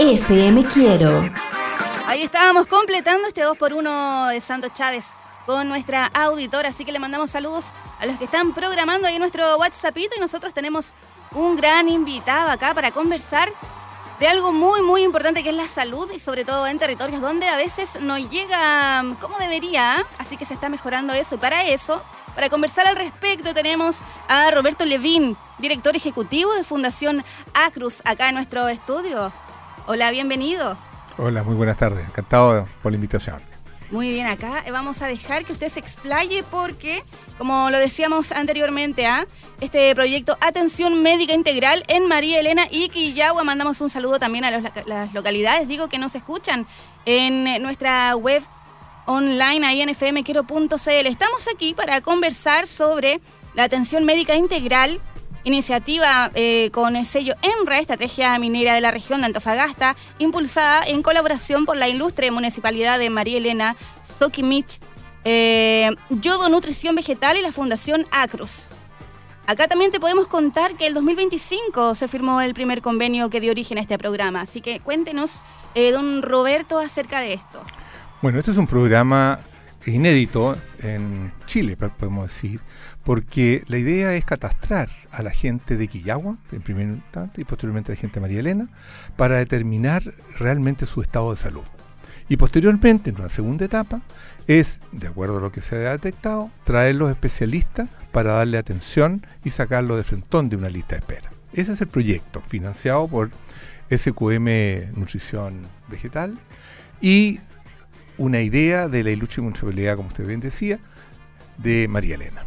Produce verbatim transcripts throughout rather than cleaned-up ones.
F M Quiero. Ahí estábamos completando este dos por uno de Santos Chávez con nuestra auditora, así que le mandamos saludos a los que están programando ahí nuestro WhatsAppito, y nosotros tenemos un gran invitado acá para conversar de algo muy muy importante, que es la salud, y sobre todo en territorios donde a veces no llega como debería, así que se está mejorando eso. Y para eso, para conversar al respecto, tenemos a Roberto Levín, director ejecutivo de Fundación Acruz, acá en nuestro estudio. Hola, bienvenido. Hola, muy buenas tardes. Encantado por la invitación. Muy bien, acá vamos a dejar que usted se explaye porque, como lo decíamos anteriormente, ¿eh? este proyecto Atención Médica Integral en María Elena y Quillagua. Mandamos un saludo también a los, las localidades, digo, que nos escuchan en nuestra web online ahí en f m quiero punto c l. Estamos aquí para conversar sobre la atención médica integral, iniciativa eh, con el sello EMRA, Estrategia Minera de la Región de Antofagasta, impulsada en colaboración por la ilustre Municipalidad de María Elena, Soquimich, eh, Yodo Nutrición Vegetal y la Fundación Acruz. Acá también te podemos contar que el dos mil veinticinco se firmó el primer convenio que dio origen a este programa, así que cuéntenos, eh, don Roberto, acerca de esto. Bueno, este es un programa inédito en Chile, podemos decir, porque la idea es catastrar a la gente de Quillagua, en primer instante, y posteriormente a la gente de María Elena, para determinar realmente su estado de salud. Y posteriormente, en una segunda etapa, es, de acuerdo a lo que se haya detectado, traer los especialistas para darle atención y sacarlo de frentón de una lista de espera. Ese es el proyecto, financiado por S Q M Nutrición Vegetal, y una idea de la ilustre municipalidad, como usted bien decía, de María Elena.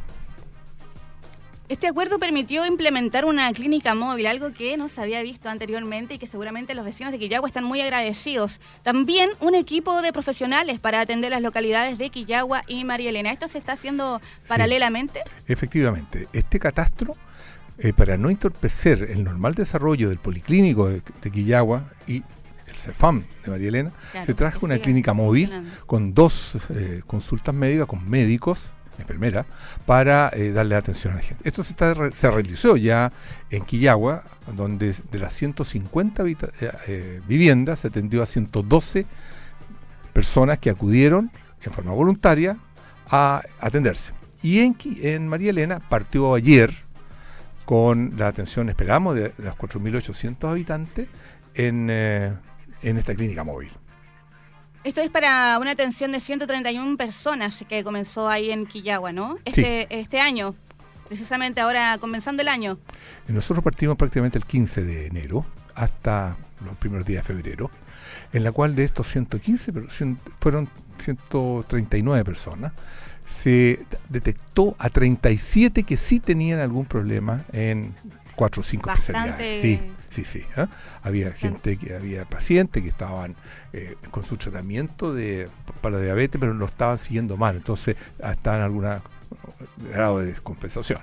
Este acuerdo permitió implementar una clínica móvil, algo que no se había visto anteriormente y que seguramente los vecinos de Quillagua están muy agradecidos. También un equipo de profesionales para atender las localidades de Quillagua y María Elena. ¿Esto se está haciendo paralelamente? Sí, efectivamente. Este catastro, eh, para no entorpecer el normal desarrollo del policlínico de, de Quillagua y el CEFAM de María Elena, claro, se trajo una clínica móvil con dos eh, consultas médicas con médicos, enfermera, para eh, darle atención a la gente. Esto se, está, se realizó ya en Quillagua, donde de las ciento cincuenta habita, eh, viviendas se atendió a ciento doce personas que acudieron en forma voluntaria a atenderse. Y en, en María Elena partió ayer con la atención, esperamos, de, de las cuatro mil ochocientos habitantes en, eh, en esta clínica móvil. Esto es para una atención de ciento treinta y una personas que comenzó ahí en Quillagua, ¿no? Este, sí. este año, precisamente ahora comenzando el año. Nosotros partimos prácticamente el quince de enero hasta los primeros días de febrero, en la cual de estos ciento quince fueron ciento treinta y nueve personas. Se detectó a treinta y siete que sí tenían algún problema en cuatro o cinco especialidades. Sí. Sí, sí. ¿eh? Había gente, que había pacientes que estaban eh, con su tratamiento de para diabetes, pero lo estaban siguiendo mal, entonces estaban en algún grado de descompensación.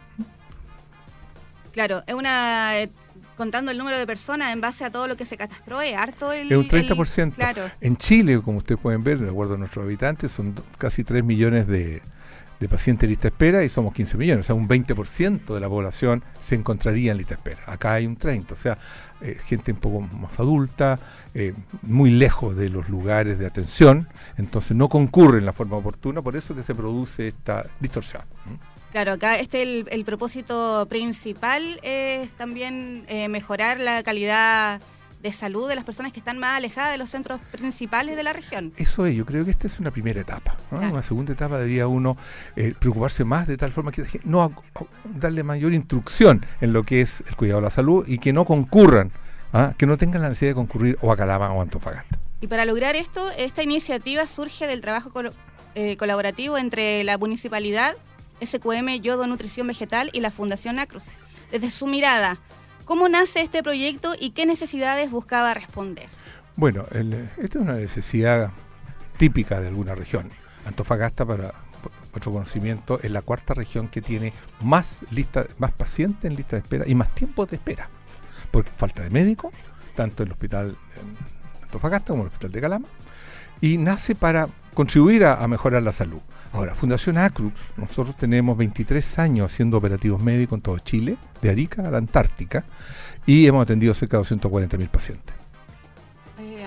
Claro, es una eh, contando el número de personas en base a todo lo que se catastró, es harto el... Es un treinta por ciento. El, claro. En Chile, como ustedes pueden ver, de acuerdo a nuestros habitantes, son casi tres millones de... de pacientes en lista de espera y somos quince millones, o sea, un veinte por ciento de la población se encontraría en lista de espera. Acá hay un treinta por ciento, o sea, eh, gente un poco más adulta, eh, muy lejos de los lugares de atención, entonces no concurre en la forma oportuna, por eso que se produce esta distorsión. Claro, acá este el, el propósito principal es también eh, mejorar la calidad de salud de las personas que están más alejadas de los centros principales de la región. Eso es, yo creo que esta es una primera etapa, ¿no? Claro. Una segunda etapa debería uno eh, preocuparse más de tal forma que no a, a darle mayor instrucción en lo que es el cuidado de la salud y que no concurran, ¿ah? que no tengan la necesidad de concurrir o a Calama o a Antofagasta. Y para lograr esto, esta iniciativa surge del trabajo col- eh, colaborativo entre la municipalidad, S Q M, Yodo Nutrición Vegetal y la Fundación Acruz. Desde su mirada, ¿cómo nace este proyecto y qué necesidades buscaba responder? Bueno, el, esta es una necesidad típica de alguna región. Antofagasta, para nuestro conocimiento, es la cuarta región que tiene más lista, más pacientes en lista de espera y más tiempo de espera. Por falta de médicos, tanto en el hospital de Antofagasta como en el hospital de Calama, y nace para contribuir a, a mejorar la salud. Ahora, Fundación Acruz, nosotros tenemos veintitrés años haciendo operativos médicos en todo Chile, de Arica a la Antártica, y hemos atendido cerca de doscientos cuarenta mil pacientes. Eh,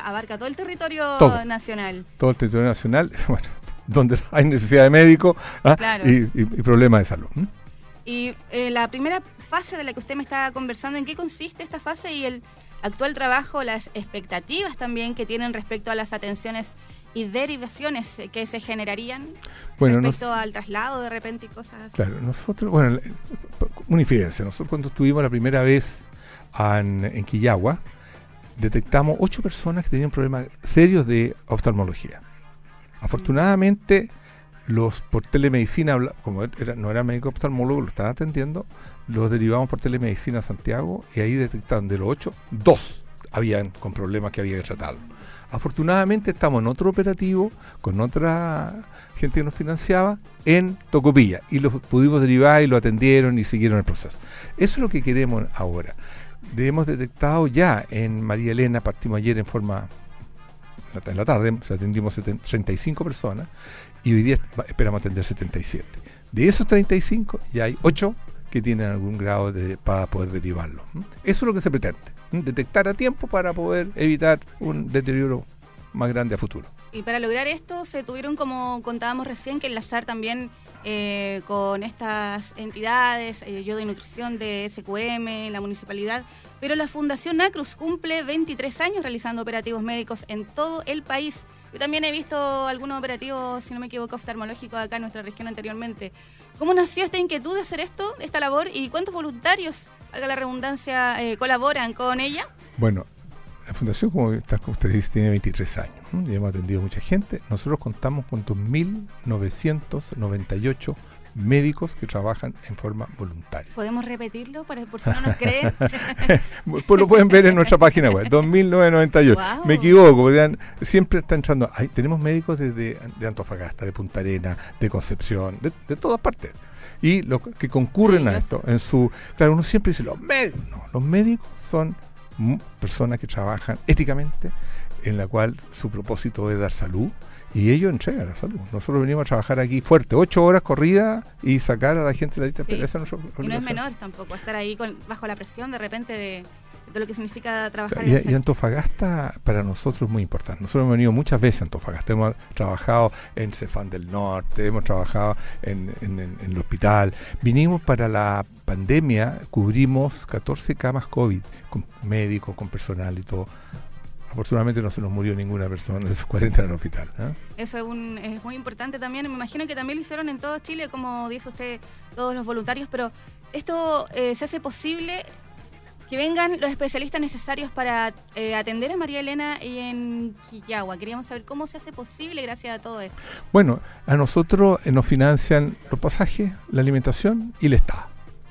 abarca todo el territorio todo, nacional. Todo el territorio nacional, bueno, donde hay necesidad de médicos, ¿ah? claro. y, y, y problemas de salud. ¿Mm? Y eh, la primera fase de la que usted me está conversando, ¿en qué consiste esta fase y el actual trabajo, las expectativas también que tienen respecto a las atenciones y derivaciones que se generarían bueno, respecto nos, al traslado de repente y cosas así? Claro, nosotros, bueno, una infidencia, nosotros cuando estuvimos la primera vez en, en Quillagua, detectamos ocho personas que tenían problemas serios de oftalmología. Afortunadamente, los por telemedicina, como era, no era médico oftalmólogo, lo estaban atendiendo, los derivamos por telemedicina a Santiago y ahí detectaron de los ocho, dos habían con problemas que había que tratarlo. Afortunadamente estamos en otro operativo con otra gente que nos financiaba en Tocopilla y los pudimos derivar y lo atendieron y siguieron el proceso. Eso es lo que queremos ahora. Hemos detectado ya en María Elena, partimos ayer en forma en la tarde, o sea, atendimos treinta y cinco personas y hoy día esperamos atender setenta y siete. De esos treinta y cinco ya hay ocho que tienen algún grado de, para poder derivarlo. Eso es lo que se pretende, detectar a tiempo para poder evitar un deterioro más grande a futuro. Y para lograr esto se tuvieron, como contábamos recién, que enlazar también eh, con estas entidades, eh, yo de nutrición de S Q M, la municipalidad, pero la Fundación Acruz cumple veintitrés años realizando operativos médicos en todo el país. Yo también he visto algunos operativos, si no me equivoco, oftalmológicos acá en nuestra región anteriormente. ¿Cómo nació esta inquietud de hacer esto, esta labor, y cuántos voluntarios, valga la redundancia, eh, colaboran con ella? Bueno, la Fundación, como usted dice, tiene veintitrés años ¿eh? y hemos atendido a mucha gente. Nosotros contamos con dos mil novecientos noventa y ocho médicos que trabajan en forma voluntaria. ¿Podemos repetirlo para, por si no nos creen? Pues lo pueden ver en nuestra página web, dos mil novecientos noventa y ocho. Wow. Me equivoco, porque siempre está entrando. Hay, tenemos médicos desde de Antofagasta, de Punta Arenas, de Concepción, de, de todas partes. Y los que concurren a esto, en su. Claro, uno siempre dice, los médicos. No, los médicos son personas que trabajan éticamente, en la cual su propósito es dar salud, y ellos entregan la salud. Nosotros venimos a trabajar aquí fuerte, ocho horas corridas y sacar a la gente de la lista sí. de espera. Y no es menor tampoco estar ahí con, bajo la presión de repente de, de lo que significa trabajar. Y, y Antofagasta para nosotros es muy importante. Nosotros hemos venido muchas veces a Antofagasta, hemos trabajado en Cefam del Norte, hemos trabajado en, en, en, en el hospital. Vinimos para la pandemia, cubrimos catorce camas COVID, con médicos, con personal y todo. Afortunadamente no se nos murió ninguna persona de esos cuarenta en el hospital, ¿eh? Eso es, un, es muy importante también. Me imagino que también lo hicieron en todo Chile, como dice usted, todos los voluntarios, pero esto eh, se hace posible que vengan los especialistas necesarios para eh, atender a María Elena y en Quillagua. Queríamos saber cómo se hace posible gracias a todo esto. Bueno, a nosotros eh, nos financian los pasajes, la alimentación y el Estado.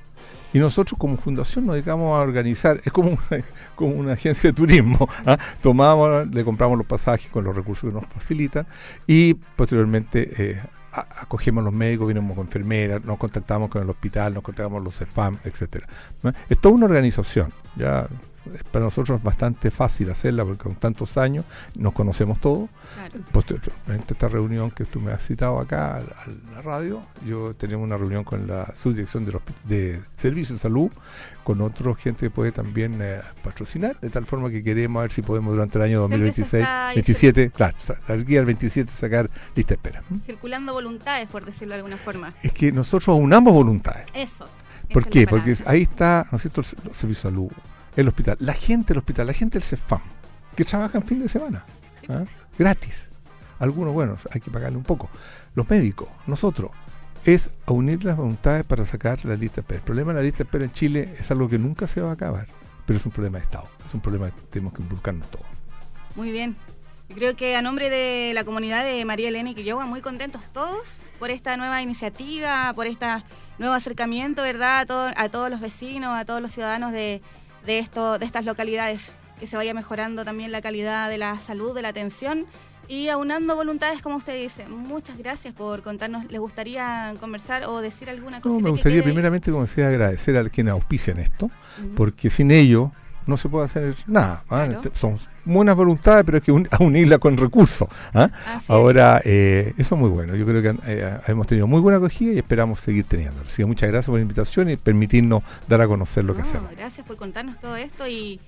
Y nosotros como fundación nos dedicamos a organizar, es como una, como una agencia de turismo, ¿eh? Tomamos, le compramos los pasajes con los recursos que nos facilitan y posteriormente eh, acogemos a los médicos, vinimos con enfermeras, nos contactamos con el hospital, nos contactamos con los Cefam, etcétera. ¿Eh? Es toda una organización, ya para nosotros es bastante fácil hacerla porque con tantos años nos conocemos todos. Claro. Posteriormente esta reunión que tú me has citado acá a la, a la radio, yo tenemos una reunión con la subdirección de, los, de Servicios de Salud, con otra gente que puede también eh, patrocinar, de tal forma que queremos a ver si podemos durante el año dos mil veintiséis, veintisiete, claro, aquí al veintisiete sacar lista de espera. Circulando voluntades, por decirlo de alguna forma. Es que nosotros unamos voluntades. Eso. ¿Por qué? Porque ahí está, ¿no es cierto?, el, el Servicio de Salud, el hospital, la gente del hospital, la gente del Cefam, que trabaja en fin de semana, sí. ¿eh? Gratis. Algunos, bueno, hay que pagarle un poco. Los médicos, nosotros, es a unir las voluntades para sacar la lista de espera. El problema de la lista de espera en Chile es algo que nunca se va a acabar, pero es un problema de Estado, es un problema que tenemos que involucrarnos todos. Muy bien. Yo creo que a nombre de la comunidad de María Elena y Quillagua, muy contentos todos por esta nueva iniciativa, por este nuevo acercamiento, ¿verdad?, a, todo, a todos los vecinos, a todos los ciudadanos de de esto, de estas localidades, que se vaya mejorando también la calidad de la salud, de la atención y aunando voluntades, como usted dice. Muchas gracias por contarnos. ¿Les gustaría conversar o decir alguna cosa? No, me gustaría primeramente, como decía, agradecer a quienes auspician esto, uh-huh. porque sin ellos no se puede hacer nada. ¿Ah? Claro. Son buenas voluntades, pero hay que un, unirla con recursos. ¿Ah? Ahora, eh, eso es muy bueno. Yo creo que eh, hemos tenido muy buena acogida y esperamos seguir teniendo. Así que muchas gracias por la invitación y permitirnos dar a conocer lo no, que hacemos. Gracias por contarnos todo esto y,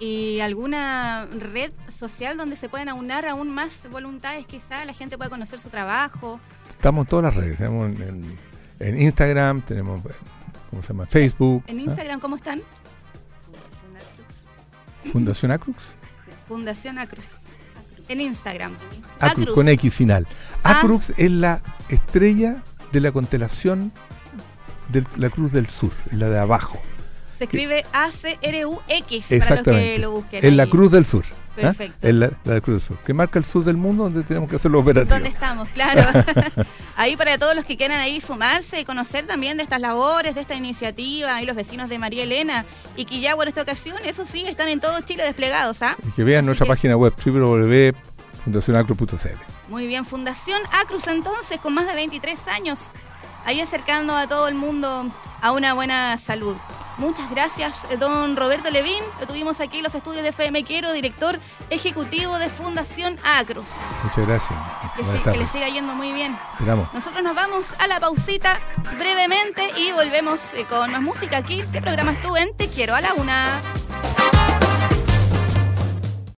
¿Y alguna red social donde se puedan aunar aún más voluntades? Quizá la gente pueda conocer su trabajo. Estamos en todas las redes. Tenemos en, en, en Instagram, tenemos, ¿cómo se llama? Facebook. ¿En Instagram cómo están? Fundación Acrux. Sí, Fundación Acrux. En Instagram. Acrux, Acrux. Con X final. Ah. Acrux es la estrella de la constelación de la Cruz del Sur, la de abajo. Se escribe A C R U X para los que lo busquen. Es la Cruz del Sur. Perfecto. ¿eh? Es la, la Cruz del Sur, que marca el sur del mundo donde tenemos que hacer los operativos. ¿Dónde estamos? Claro. Ahí para todos los que quieran ahí sumarse y conocer también de estas labores, de esta iniciativa, ahí los vecinos de María Elena y Quillagua en esta ocasión, eso sí, están en todo Chile desplegados. ¿ah? Y que vean Así nuestra que... página web, doble u doble u doble u punto fundación acrux punto c l. Muy bien, Fundación Acrux entonces, con más de veintitrés años, ahí acercando a todo el mundo a una buena salud. Muchas gracias, don Roberto Levín. Lo tuvimos aquí en los estudios de F M Quiero, director ejecutivo de Fundación Acrux. Muchas gracias. Que, sí, que le siga yendo muy bien. Esperamos. Nosotros nos vamos a la pausita brevemente y volvemos con más música aquí. ¿Qué programas tú en Te Quiero a la Una?